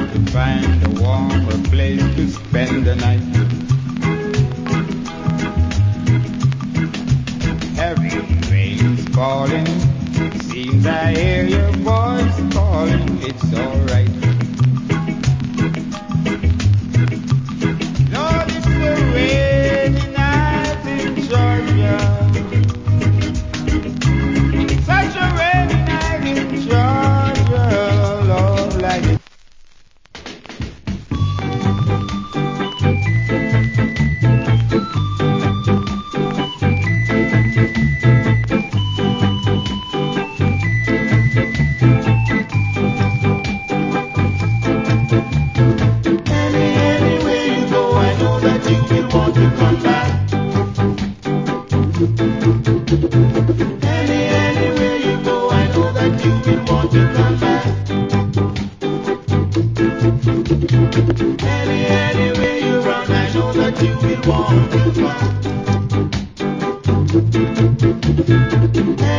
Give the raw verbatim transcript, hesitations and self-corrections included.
to find a warmer place to spend the night. Heavy rain's falling, seems I hear your voice calling. It's alright. Lord, it's a rainy night in Georgia. Such a rainy night in Georgia, Lord, like it. Hey